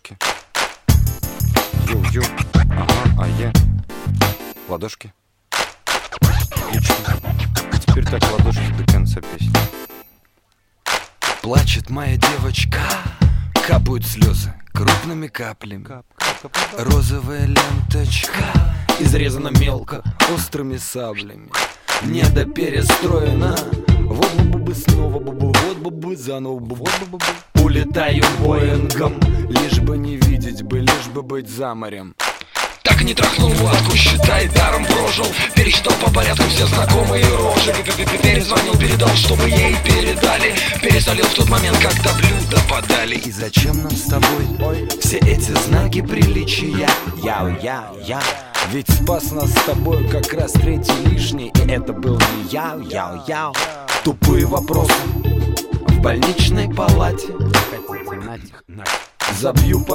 ладошки. Ю-ю, ага, а-е. Ладошки. Отлично. Теперь так ладошки до конца песни. Плачет моя девочка, капают слезы крупными каплями. Розовая ленточка изрезана мелко острыми саблями. Недоперестроена. Вот бы снова бубу, вот бы заново бубу. Улетаю Боингом, лишь бы не видеть бы, лишь бы быть за морем. Так не трахнул водку, считай, даром прожил. Пересчитал по порядку все знакомые рожи. Перезвонил, передал, чтобы ей передали. Пересолил в тот момент, когда блюда подали. И зачем нам с тобой все эти знаки приличия? Яу-яу-яу. Ведь спас нас с тобой как раз третий лишний. И это был не яу-яу-яу. Тупые вопросы в больничной палате. Забью по